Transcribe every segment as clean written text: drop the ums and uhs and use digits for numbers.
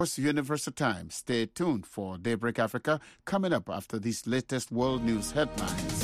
Universal Time. Stay tuned for Daybreak Africa coming up after these latest world news headlines.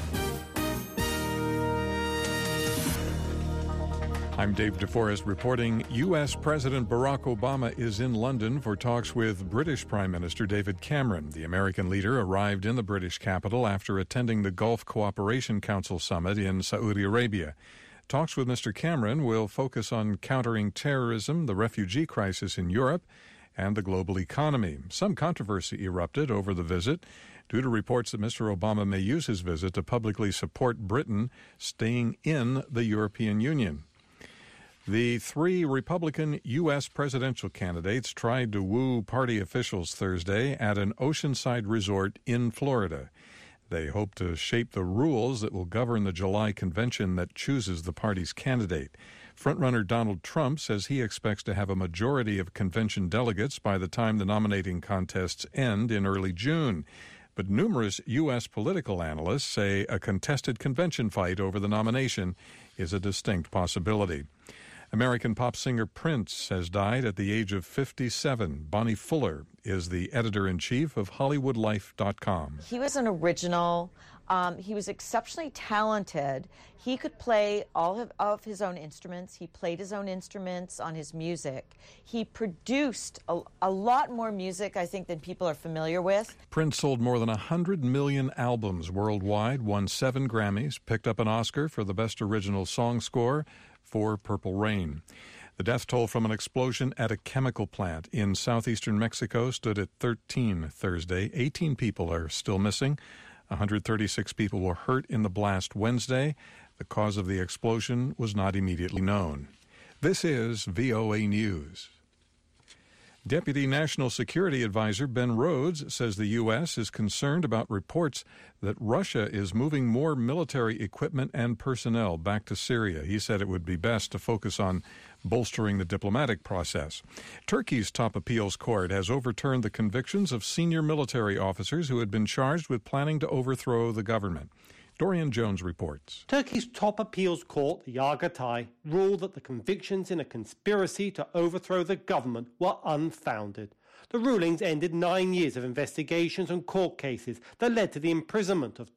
I'm Dave DeForest reporting U.S. President Barack Obama is in London for talks with British Prime Minister David Cameron. The American leader arrived in the British capital after attending the Gulf Cooperation Council summit in Saudi Arabia. Talks with Mr. Cameron will focus on countering terrorism, the refugee crisis in Europe, and the global economy. Some controversy erupted over the visit due to reports that Mr. Obama may use his visit to publicly support Britain staying in the European Union. The three Republican U.S. presidential candidates tried to woo party officials Thursday at an oceanside resort in Florida. They hope to shape the rules that will govern the July convention that chooses the party's candidate. Frontrunner Donald Trump says he expects to have a majority of convention delegates by the time the nominating contests end in early June. But numerous U.S. political analysts say a contested convention fight over the nomination is a distinct possibility. American pop singer Prince has died at the age of 57. Bonnie Fuller is the editor-in-chief of HollywoodLife.com. He was an original. He was exceptionally talented. He could play all of his own instruments. He played his own instruments on his music. He produced a lot more music, I think, than people are familiar with. Prince sold more than 100 million albums worldwide, won 7 Grammys, picked up an Oscar for the Best Original Song Score for Purple Rain. The death toll from an explosion at a chemical plant in southeastern Mexico stood at 13 Thursday. 18 people are still missing. 136 people were hurt in the blast Wednesday. The cause of the explosion was not immediately known. This is VOA News. Deputy National Security Advisor Ben Rhodes says the U.S. is concerned about reports that Russia is moving more military equipment and personnel back to Syria. He said it would be best to focus on bolstering the diplomatic process. Turkey's top appeals court has overturned the convictions of senior military officers who had been charged with planning to overthrow the government. Dorian Jones reports. Turkey's top appeals court, the Yargıtay, ruled that the convictions in a conspiracy to overthrow the government were unfounded. The rulings ended 9 years of investigations and court cases that led to the imprisonment of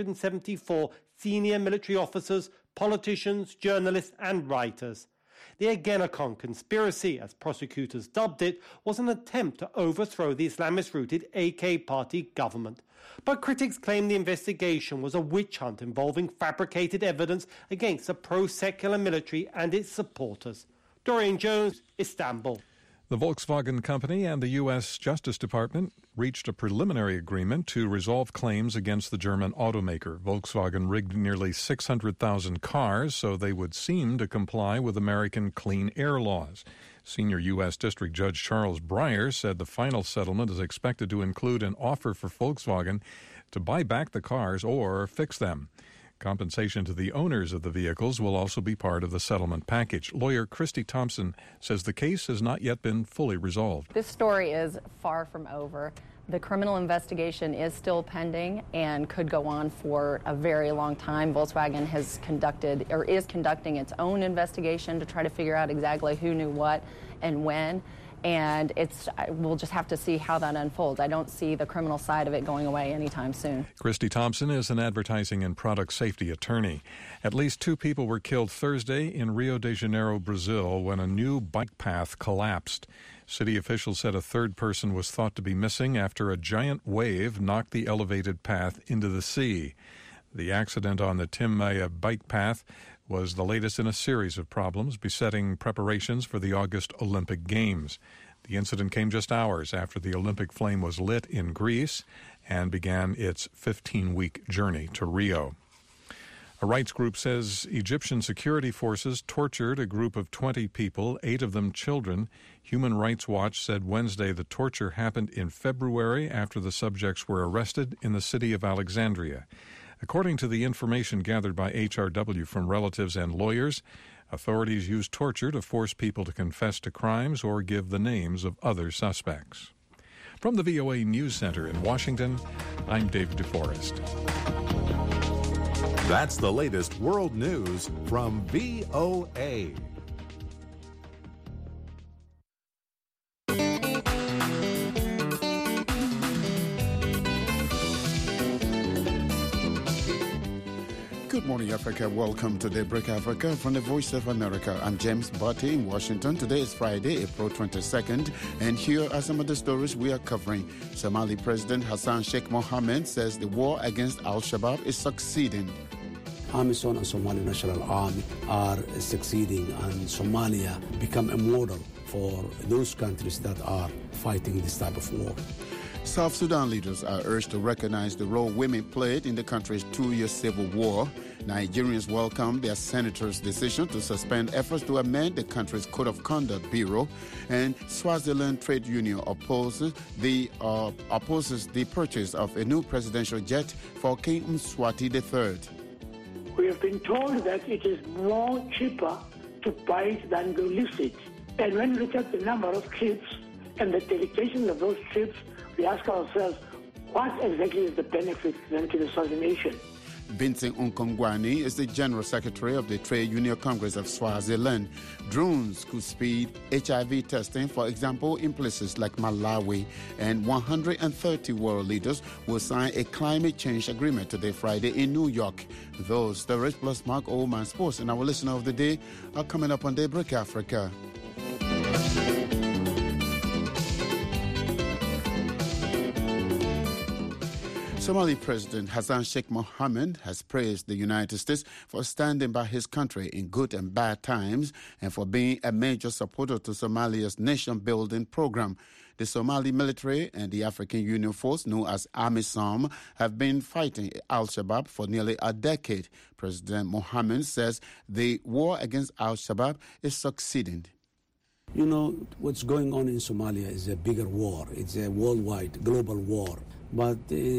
274 senior military officers, politicians, journalists and writers. The Ergenekon conspiracy, as prosecutors dubbed it, was an attempt to overthrow the Islamist-rooted AK Party government. But critics claim the investigation was a witch hunt involving fabricated evidence against the pro-secular military and its supporters. Dorian Jones, Istanbul. The Volkswagen Company and the U.S. Justice Department reached a preliminary agreement to resolve claims against the German automaker. Volkswagen rigged nearly 600,000 cars so they would seem to comply with American clean air laws. Senior U.S. District Judge Charles Breyer said the final settlement is expected to include an offer for Volkswagen to buy back the cars or fix them. Compensation to the owners of the vehicles will also be part of the settlement package. Lawyer Christy Thompson says the case has not yet been fully resolved. This story is far from over. The criminal investigation is still pending and could go on for a very long time. Volkswagen has conducted or is conducting its own investigation to try to figure out exactly who knew what and when. And we'll just have to see how that unfolds. I don't see the criminal side of it going away anytime soon. Christy Thompson is an advertising and product safety attorney. At least 2 people were killed Thursday in Rio de Janeiro, Brazil, when a new bike path collapsed. City officials said a third person was thought to be missing after a giant wave knocked the elevated path into the sea. The accident on the Tim Maia bike path was the latest in a series of problems besetting preparations for the August Olympic Games. The incident came just hours after the Olympic flame was lit in Greece and began its 15-week journey to Rio. A rights group says Egyptian security forces tortured a group of 20 people, 8 of them children. Human Rights Watch said Wednesday the torture happened in February after the subjects were arrested in the city of Alexandria. According to the information gathered by HRW from relatives and lawyers, authorities used torture to force people to confess to crimes or give the names of other suspects. From the VOA News Center in Washington, I'm Dave DeForest. That's the latest world news from VOA. Good morning, Africa. Welcome to Daybreak Africa from the Voice of America. I'm James Barty in Washington. Today is Friday, April 22nd, and here are some of the stories we are covering. Somali President Hassan Sheikh Mohammed says the war against Al-Shabaab is succeeding. AMISOM and Somali National Army are succeeding, and Somalia become a model for those countries that are fighting this type of war. South Sudan leaders are urged to recognize the role women played in the country's 2-year civil war. Nigerians welcome their senator's decision to suspend efforts to amend the country's Code of Conduct Bureau. And Swaziland Trade Union opposes the purchase of a new presidential jet for King Mswati III. We have been told that it is more cheaper to buy it than to lease it. And when we look at the number of trips and the dedication of those trips, we ask ourselves, what exactly is the benefit then to the Swazi nation? Vincent Unkongwani is the General Secretary of the Trade Union Congress of Swaziland. Drones could speed HIV testing, for example, in places like Malawi. And 130 world leaders will sign a climate change agreement today, Friday, in New York. Those stories plus Mark Oldman Sports and our listener of the day are coming up on Daybreak Africa. Somali President Hassan Sheikh Mohammed has praised the United States for standing by his country in good and bad times and for being a major supporter to Somalia's nation-building program. The Somali military and the African Union Force, known as AMISOM, have been fighting Al-Shabaab for nearly a decade. President Mohammed says the war against Al-Shabaab is succeeding. You know, what's going on in Somalia is a bigger war. It's a worldwide, global war. But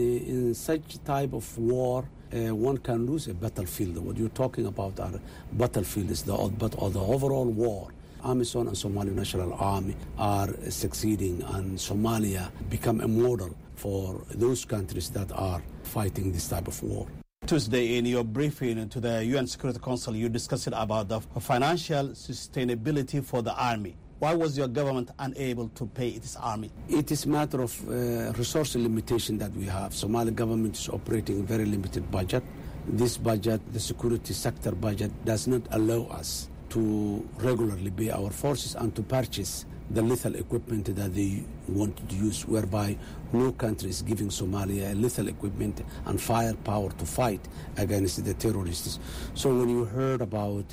in such type of war, one can lose a battlefield. What you're talking about are battlefields, but the overall war. AMISOM and Somali National Army are succeeding, and Somalia become a model for those countries that are fighting this type of war. Tuesday, in your briefing to the UN Security Council, you discussed about the financial sustainability for the army. Why was your government unable to pay its army? It is a matter of resource limitation that we have. Somali government is operating a very limited budget. This budget, the security sector budget, does not allow us to regularly pay our forces and to purchase the lethal equipment that they want to use, whereby no country is giving Somalia lethal equipment and firepower to fight against the terrorists. So when you heard about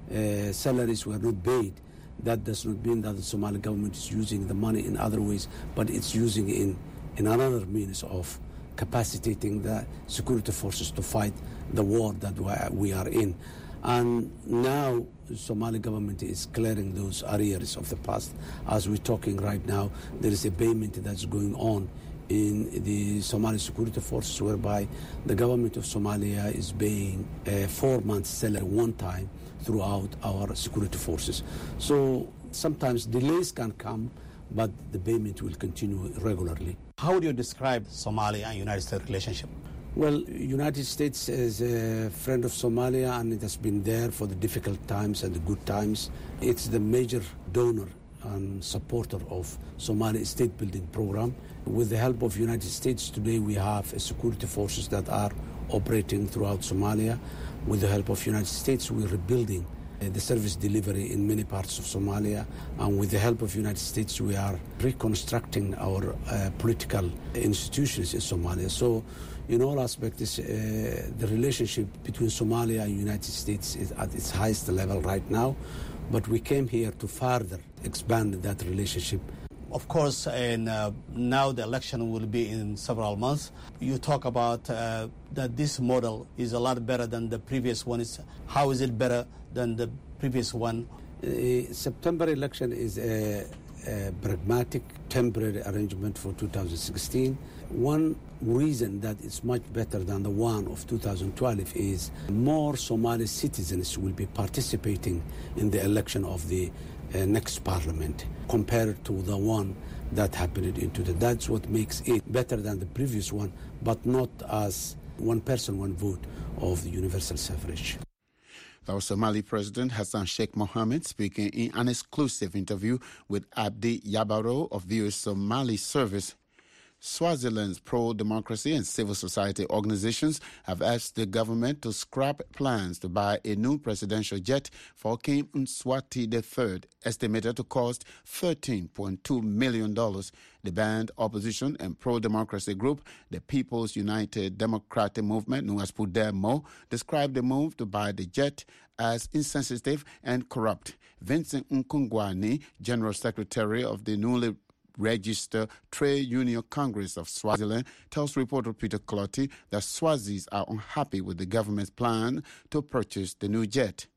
salaries were not paid, that does not mean that the Somali government is using the money in other ways, but it's using in another means of capacitating the security forces to fight the war that we are in. And now the Somali government is clearing those arrears of the past. As we're talking right now, there is a payment that's going on in the Somali security forces, whereby the government of Somalia is paying 4 months' salary one time throughout our security forces. So sometimes delays can come, but the payment will continue regularly. How would you describe Somalia and United States relationship? Well, United States is a friend of Somalia, and it has been there for the difficult times and the good times. It's the major donor and supporter of Somali state building program. With the help of United States, today we have security forces that are operating throughout Somalia. With the help of United States, we're rebuilding the service delivery in many parts of Somalia. And with the help of United States, we are reconstructing our political institutions in Somalia. So in all aspects, the relationship between Somalia and United States is at its highest level right now. But we came here to further expand that relationship. Of course, and now the election will be in several months. You talk about that this model is a lot better than the previous one. How is it better than the previous one? September election is a pragmatic, temporary arrangement for 2016. One reason that it's much better than the one of 2012 is more Somali citizens will be participating in the election of the next parliament compared to the one that happened in 2000. That's what makes it better than the previous one, but not as one person, one vote of the universal suffrage. Our Somali President Hassan Sheikh Mohammed speaking in an exclusive interview with Abdi Yabaro of VOA Somali Service. Swaziland's pro-democracy and civil society organizations have asked the government to scrap plans to buy a new presidential jet for King Mswati III, estimated to cost $13.2 million. The banned opposition and pro-democracy group, the People's United Democratic Movement, known as PUDEMO, described the move to buy the jet as insensitive and corrupt. Vincent Nkongwani, General Secretary of the newly registered Trade Union Congress of Swaziland, tells reporter Peter Clotty that Swazis are unhappy with the government's plan to purchase the new jet.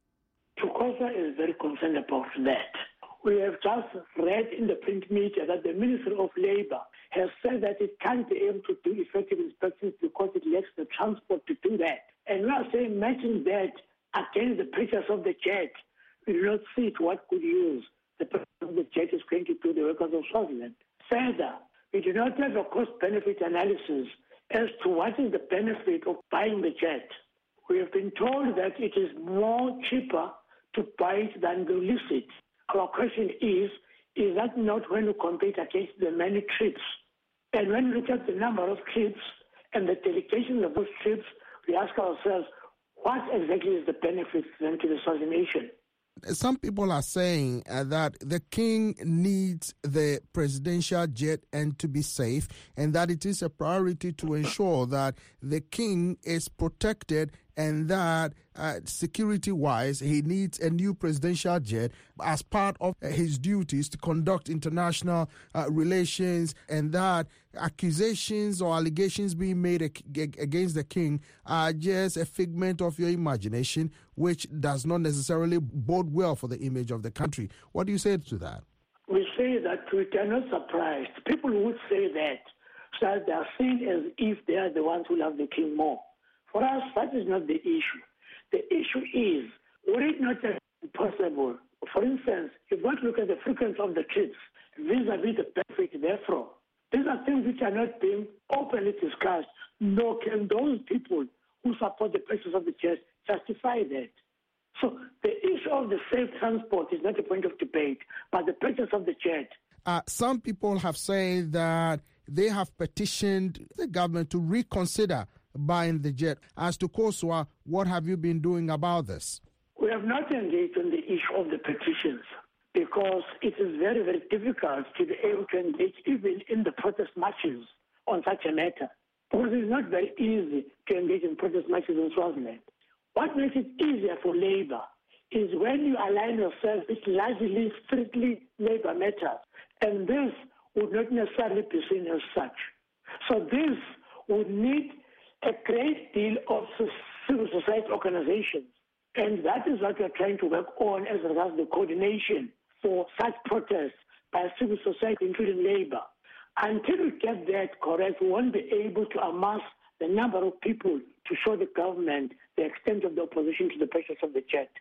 TUCOSA is very concerned about that. We have just read in the print media that the Ministry of Labour has said that it can't be able to do effective inspections because it lacks the transport to do that. And we are saying matching that against the purchase of the jet, we do not see to what good use the purchase of the jet is going to do the workers of Swaziland. Further, we do not have a cost-benefit analysis as to what is the benefit of buying the jet. We have been told that it is more cheaper to buy it than to lease it. Our question is that not when we compete against the many trips? And when we look at the number of trips and the dedication of those trips, we ask ourselves, what exactly is the benefit then to the Swazi nation? Some people are saying that the king needs the presidential jet and to be safe, and that it is a priority to ensure that the king is protected, and that security-wise, he needs a new presidential jet as part of his duties to conduct international relations, and that accusations or allegations being made against the king are just a figment of your imagination, which does not necessarily bode well for the image of the country. What do you say to that? We say that we are not surprised. People would say that, so they are seen as if they are the ones who love the king more. For us, that is not the issue. The issue is, would it not have been possible, for instance, if you want to look at the frequency of the trips vis-a-vis the benefit therefrom, these are things which are not being openly discussed, nor can those people who support the purchase of the jet justify that. So the issue of the safe transport is not a point of debate, but the purchase of the jet. Some people have said that they have petitioned the government to reconsider buying the jet. As to KOSWA, what have you been doing about this? We have not engaged on the issue of the petitions because it is very, very difficult to be able to engage even in the protest marches on such a matter. Because it's not very easy to engage in protest marches in Swaziland. What makes it easier for Labour is when you align yourself with largely, strictly Labour matters. And this would not necessarily be seen as such. So this would need a great deal of civil society organizations. And that is what we're trying to work on as regards the coordination for such protests by civil society, including Labour. Until we get that correct, we won't be able to amass the number of people to show the government the extent of the opposition to the purchase of the jet.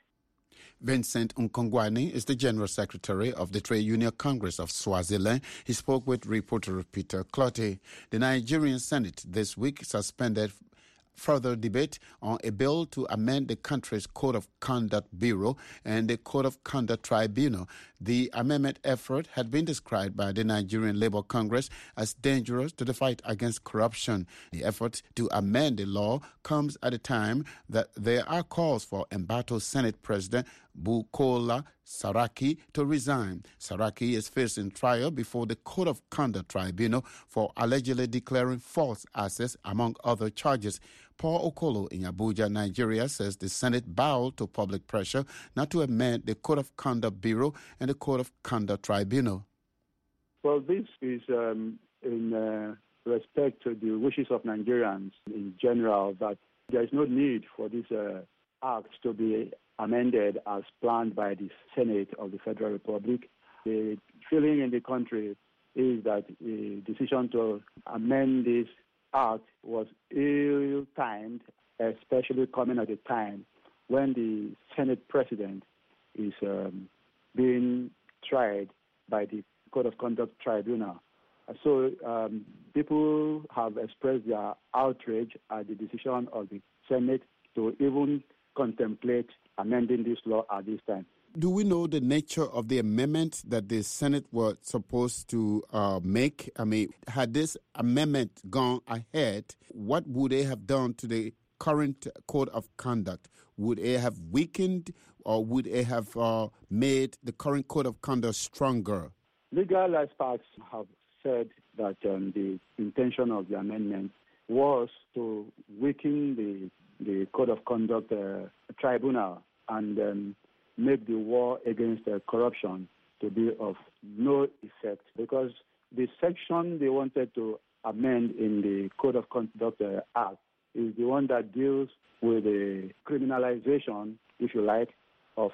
Vincent Nkongwani is the General Secretary of the Trade Union Congress of Swaziland. He spoke with reporter Peter Clotty. The Nigerian Senate this week suspended further debate on a bill to amend the country's Code of Conduct Bureau and the Code of Conduct Tribunal. The amendment effort had been described by the Nigerian Labour Congress as dangerous to the fight against corruption. The effort to amend the law comes at a time that there are calls for embattled Senate President Bukola Saraki to resign. Saraki is facing trial before the Code of Conduct Tribunal for allegedly declaring false assets, among other charges. Paul Okolo in Abuja, Nigeria, says the Senate bowed to public pressure not to amend the Code of Conduct Bureau and the Code of Conduct Tribunal. Well, this is in respect to the wishes of Nigerians in general, that there is no need for this act to be amended as planned by the Senate of the Federal Republic. The feeling in the country is that the decision to amend this act was ill-timed, especially coming at a time when the Senate President is being tried by the Code of Conduct Tribunal. So people have expressed their outrage at the decision of the Senate to even contemplate amending this law at this time. Do we know the nature of the amendment that the Senate was supposed to make? I mean, had this amendment gone ahead, what would they have done to the current code of conduct? Would it have weakened or would it have made the current code of conduct stronger? Legal experts have said that the intention of the amendment was to weaken the code of conduct tribunal and make the war against corruption to be of no effect, because the section they wanted to amend in the Code of Conduct Act is the one that deals with the criminalization, if you like, of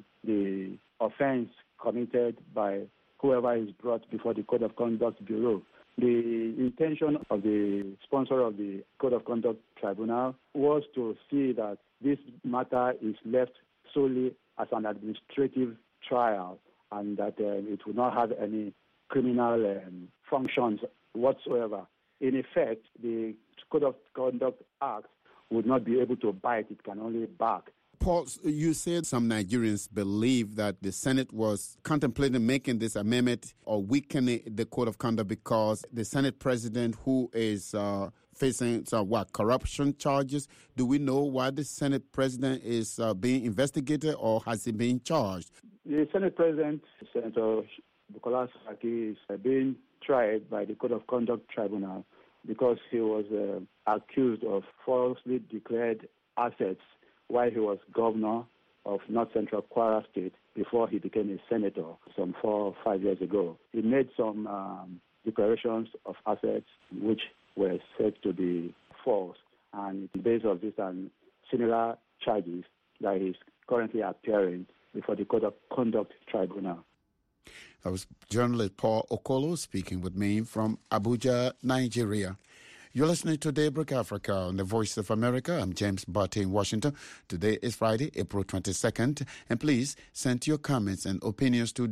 the offense committed by whoever is brought before the Code of Conduct Bureau. The intention of the sponsor of the Code of Conduct Tribunal was to see that this matter is left solely as an administrative trial and that it would not have any criminal functions whatsoever. In effect, the Code of Conduct Act would not be able to bite, it can only bark. Paul, you said some Nigerians believe that the Senate was contemplating making this amendment or weakening the Code of Conduct because the Senate president, who is facing corruption charges. Do we know why the Senate president is being investigated, or has he been charged? The Senate president, Senator Bukola Saraki, is being tried by the Code of Conduct Tribunal because he was accused of falsely declared assets while he was governor of North Central Kwara State before he became a senator some 4 or 5 years ago. He made some declarations of assets which were said to be false, and based on this and similar charges that is currently appearing before the Code of Conduct Tribunal. That was journalist Paul Okolo speaking with me from Abuja, Nigeria. You're listening to Daybreak Africa on the Voice of America. I'm James Barty in Washington. Today is Friday, April 22nd. And please send your comments and opinions to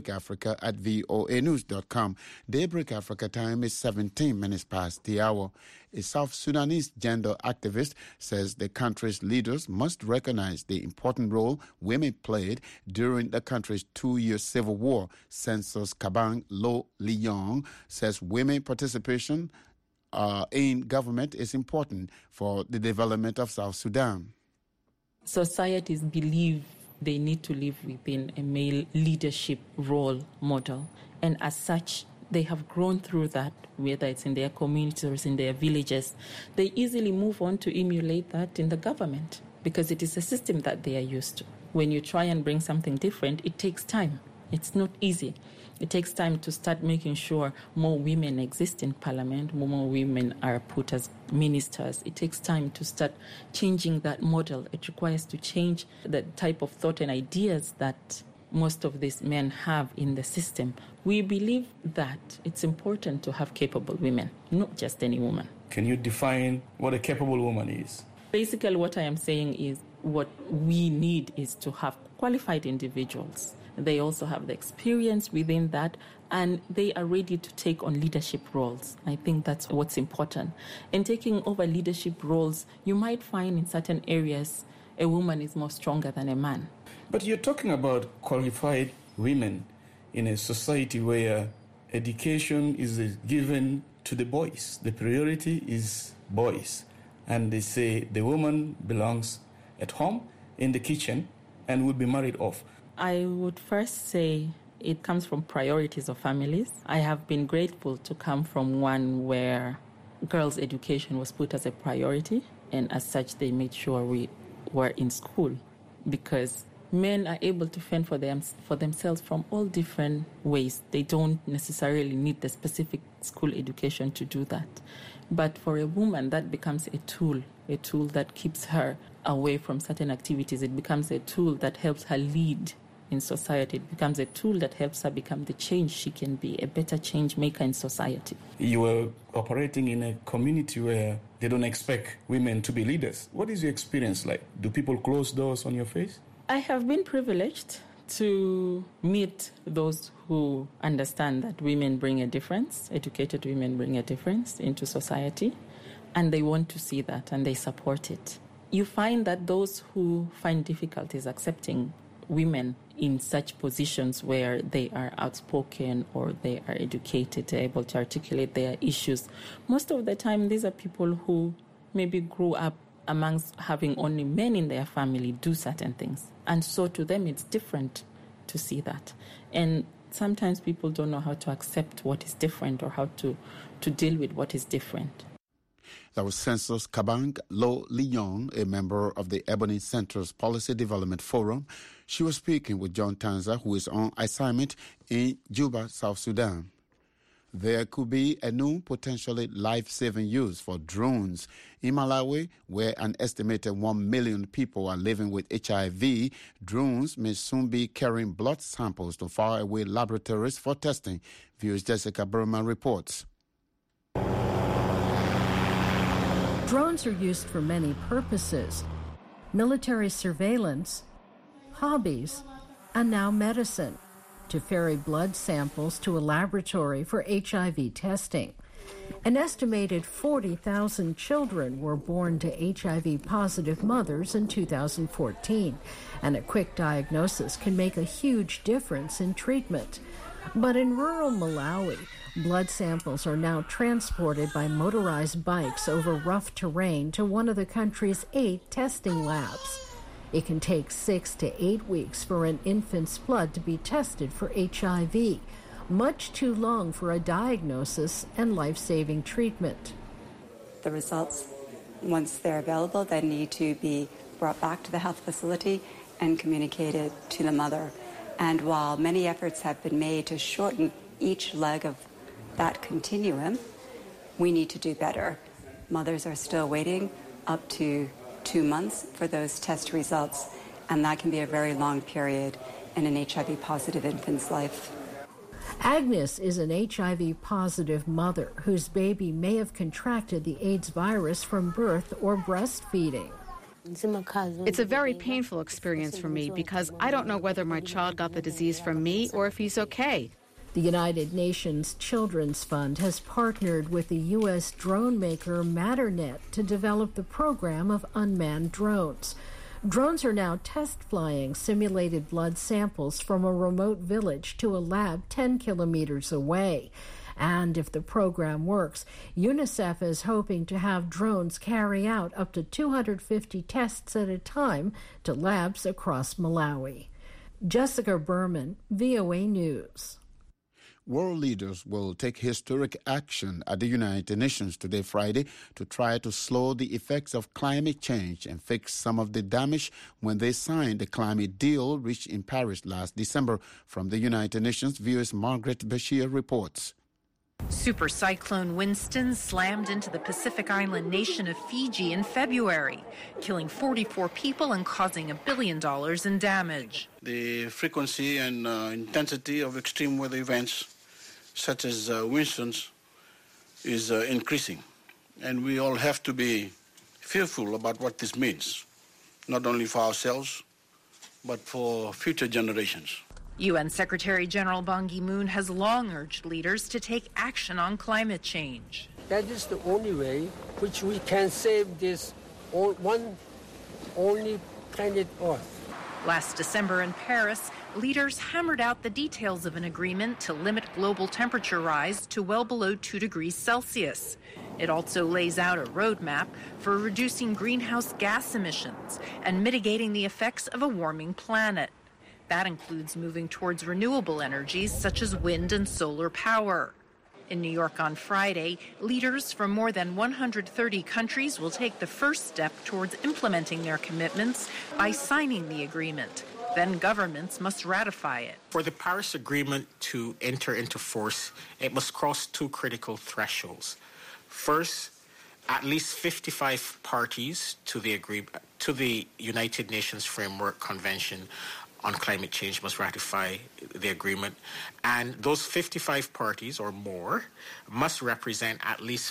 daybreakafrica@voanews.com. Daybreak Africa time is 17 minutes past the hour. A South Sudanese gender activist says the country's leaders must recognize the important role women played during the country's 2-year civil war. Census Kabang Lo Liyong says women participation in government is important for the development of South Sudan. Societies believe they need to live within a male leadership role model, and as such, they have grown through that, whether it's in their communities or in their villages. They easily move on to emulate that in the government because it is a system that they are used to. When you try and bring something different, it takes time. It's not easy. It takes time to start making sure more women exist in parliament, more women are put as ministers. It takes time to start changing that model. It requires to change the type of thought and ideas that most of these men have in the system. We believe that it's important to have capable women, not just any woman. Can you define what a capable woman is? Basically, what I am saying is what we need is to have qualified individuals. They also have the experience within that, and they are ready to take on leadership roles. I think that's what's important. In taking over leadership roles, you might find in certain areas a woman is more stronger than a man. But you're talking about qualified women in a society where education is given to the boys. The priority is boys. And they say the woman belongs at home, in the kitchen, and will be married off. I would first say it comes from priorities of families. I have been grateful to come from one where girls' education was put as a priority, and as such they made sure we were in school, because men are able to fend for themselves from all different ways. They don't necessarily need the specific school education to do that. But for a woman, that becomes a tool that keeps her away from certain activities. It becomes a tool that helps her lead in society. It becomes a tool that helps her become the change she can be, a better change maker in society. You were operating in a community where they don't expect women to be leaders. What is your experience like? Do people close doors on your face? I have been privileged to meet those who understand that women bring a difference, educated women bring a difference into society, and they want to see that and they support it. You find that those who find difficulties accepting women in such positions where they are outspoken or they are educated, they're able to articulate their issues. Most of the time, these are people who maybe grew up amongst having only men in their family do certain things. And so to them, it's different to see that. And sometimes people don't know how to accept what is different or how to deal with what is different. That was Census Kabang Lo Leong, a member of the Ebony Center's Policy Development Forum. She was speaking with John Tanza, who is on assignment in Juba, South Sudan. There could be a new potentially life-saving use for drones. In Malawi, where an estimated 1 million people are living with HIV, drones may soon be carrying blood samples to faraway laboratories for testing. Viewers Jessica Berman reports. Drones are used for many purposes: military surveillance, hobbies, and now medicine, to ferry blood samples to a laboratory for HIV testing. An estimated 40,000 children were born to HIV-positive mothers in 2014, and a quick diagnosis can make a huge difference in treatment. But in rural Malawi, blood samples are now transported by motorized bikes over rough terrain to one of the country's 8 testing labs. It can take 6 to 8 weeks for an infant's blood to be tested for HIV, much too long for a diagnosis and life-saving treatment. The results, once they're available, then need to be brought back to the health facility and communicated to the mother. And while many efforts have been made to shorten each leg of that continuum, we need to do better. Mothers are still waiting up to 2 months for those test results, and that can be a very long period in an HIV-positive infant's life. Agnes is an HIV-positive mother whose baby may have contracted the AIDS virus from birth or breastfeeding. It's a very painful experience for me because I don't know whether my child got the disease from me or if he's okay. The United Nations Children's Fund has partnered with the U.S. drone maker Matternet to develop the program of unmanned drones. Drones are now test flying simulated blood samples from a remote village to a lab 10 kilometers away. And if the program works, UNICEF is hoping to have drones carry out up to 250 tests at a time to labs across Malawi. Jessica Berman, VOA News. World leaders will take historic action at the United Nations today, Friday, to try to slow the effects of climate change and fix some of the damage when they signed the climate deal reached in Paris last December. From the United Nations, viewers Margaret Bashir reports. Super cyclone Winston slammed into the Pacific island nation of Fiji in February, killing 44 people and causing $1 billion in damage. The frequency and intensity of extreme weather events such as Winston's is increasing. And we all have to be fearful about what this means, not only for ourselves, but for future generations. UN Secretary General Ban Ki-moon has long urged leaders to take action on climate change. That is the only way which we can save this one only planet Earth. Last December in Paris, leaders hammered out the details of an agreement to limit global temperature rise to well below 2 degrees Celsius. It also lays out a roadmap for reducing greenhouse gas emissions and mitigating the effects of a warming planet. That includes moving towards renewable energies such as wind and solar power. In New York on Friday, leaders from more than 130 countries will take the first step towards implementing their commitments by signing the agreement. Then governments must ratify it. For the Paris Agreement to enter into force, it must cross 2 critical thresholds. First, at least 55 parties to the United Nations Framework Convention on Climate Change must ratify the agreement, and those 55 parties or more must represent at least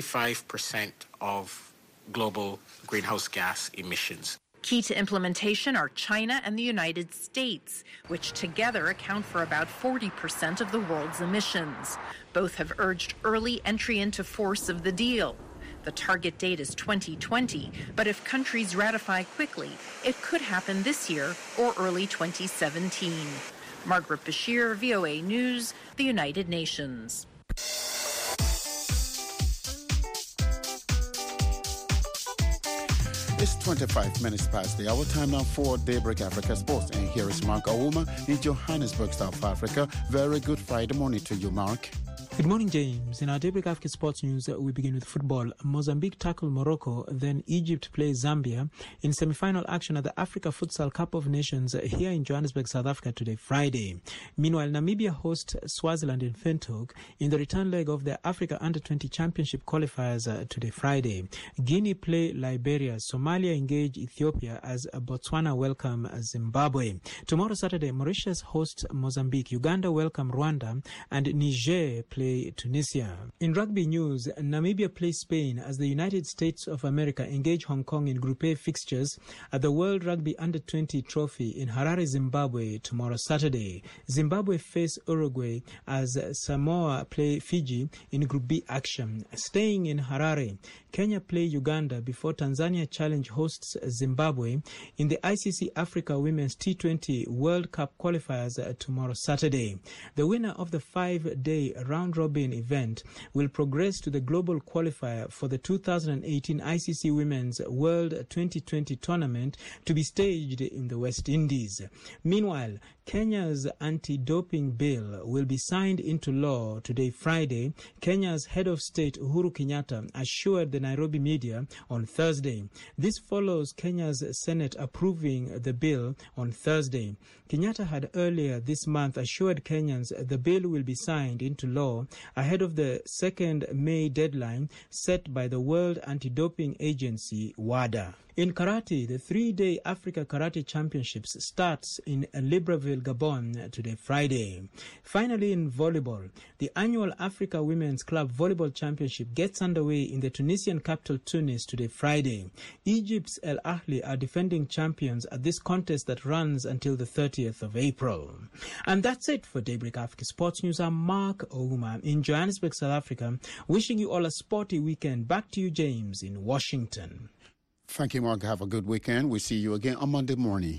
55% of global greenhouse gas emissions. Key to implementation are China and the United States, which together account for about 40% of the world's emissions. Both have urged early entry into force of the deal. The target date is 2020, but if countries ratify quickly, it could happen this year or early 2017. Margaret Bashir, VOA News, the United Nations. It's 25 minutes past the hour. Time now for Daybreak Africa Sports. And here is Mark Ouma in Johannesburg, South Africa. Very good Friday morning to you, Mark. Good morning, James. In our Daybreak Africa Sports News, we begin with football. Mozambique tackle Morocco, then Egypt play Zambia in semi-final action at the Africa Futsal Cup of Nations here in Johannesburg, South Africa today, Friday. Meanwhile, Namibia hosts Swaziland in Windhoek in the return leg of the Africa Under-20 Championship qualifiers today, Friday. Guinea play Liberia. Somalia engage Ethiopia as Botswana welcome Zimbabwe. Tomorrow, Saturday, Mauritius hosts Mozambique. Uganda welcome Rwanda, and Niger play Tunisia. In rugby news, Namibia plays Spain as the United States of America engage Hong Kong in Group A fixtures at the World Rugby Under-20 Trophy in Harare, Zimbabwe tomorrow Saturday. Zimbabwe face Uruguay as Samoa play Fiji in Group B action. Staying in Harare, Kenya play Uganda before Tanzania challenge hosts Zimbabwe in the ICC Africa Women's T20 World Cup qualifiers tomorrow Saturday. The winner of the 5-day round-robin event will progress to the global qualifier for the 2018 ICC Women's World 2020 tournament to be staged in the West Indies. Meanwhile, Kenya's anti-doping bill will be signed into law today, Friday. Kenya's head of state, Uhuru Kenyatta, assured the Nairobi media on Thursday. This follows Kenya's Senate approving the bill on Thursday. Kenyatta had earlier this month assured Kenyans the bill will be signed into law ahead of the 2nd May deadline set by the World Anti-Doping Agency, WADA. In karate, the 3-day Africa Karate Championships starts in Libreville, Gabon today, Friday. Finally, in volleyball, the annual Africa Women's Club Volleyball Championship gets underway in the Tunisian capital Tunis today, Friday. Egypt's El Ahly are defending champions at this contest that runs until the 30th of April. And that's it for Daybreak Africa Sports News. I'm Mark Ouma in Johannesburg, South Africa, wishing you all a sporty weekend. Back to you, James, in Washington. Thank you, Mark. Have a good weekend. We'll see you again on Monday morning.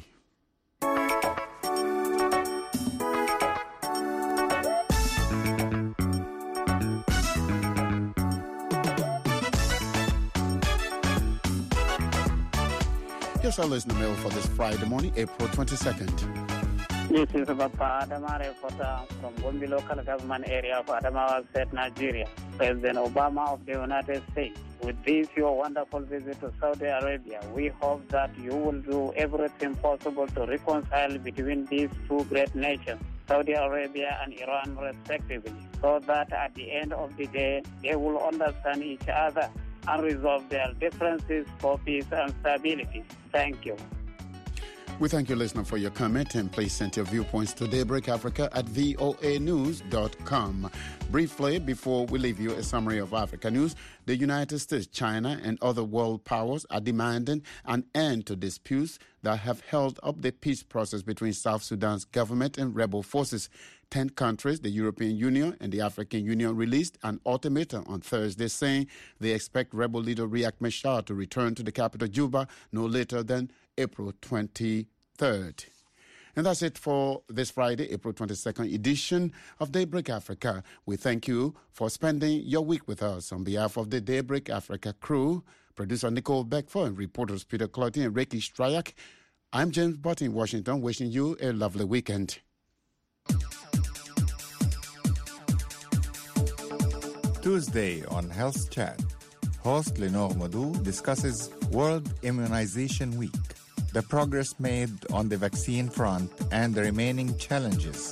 Here's our listener mail for this Friday morning, April 22nd. This is Papa Adama reporter from Gombe local government area of Adamawa State, Nigeria. President Obama of the United States, with this your wonderful visit to Saudi Arabia, we hope that you will do everything possible to reconcile between these two great nations, Saudi Arabia and Iran respectively, so that at the end of the day, they will understand each other and resolve their differences for peace and stability. Thank you. We thank you, listener, for your comment, and please send your viewpoints to Daybreak Africa at voanews.com. Briefly, before we leave you, a summary of Africa news. The United States, China, and other world powers are demanding an end to disputes that have held up the peace process between South Sudan's government and rebel forces. 10 countries, the European Union and the African Union, released an ultimatum on Thursday saying they expect rebel leader Riek Machar to return to the capital, Juba, no later than April 23rd. And that's it for this Friday, April 22nd edition of Daybreak Africa. We thank you for spending your week with us. On behalf of the Daybreak Africa crew, producer Nicole Beckford, and reporters Peter Clotty and Ricky Stryak, I'm James Butt in Washington, wishing you a lovely weekend. Tuesday on Health Chat, host Lenore Modou discusses World Immunization Week, the progress made on the vaccine front, and the remaining challenges.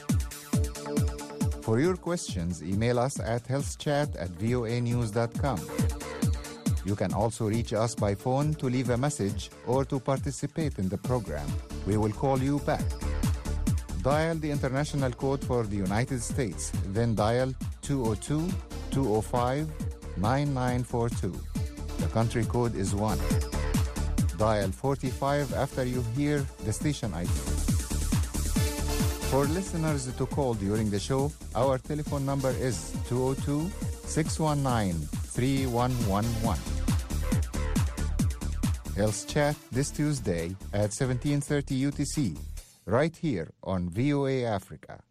For your questions, email us at healthchat@voanews.com. You can also reach us by phone to leave a message or to participate in the program. We will call you back. Dial the international code for the United States, then dial 202-205-9942. The country code is 1. Dial 45 after you hear the station ID. For listeners to call during the show, our telephone number is 202-619 3111. Health Chat this Tuesday at 17:30 UTC, right here on VOA Africa.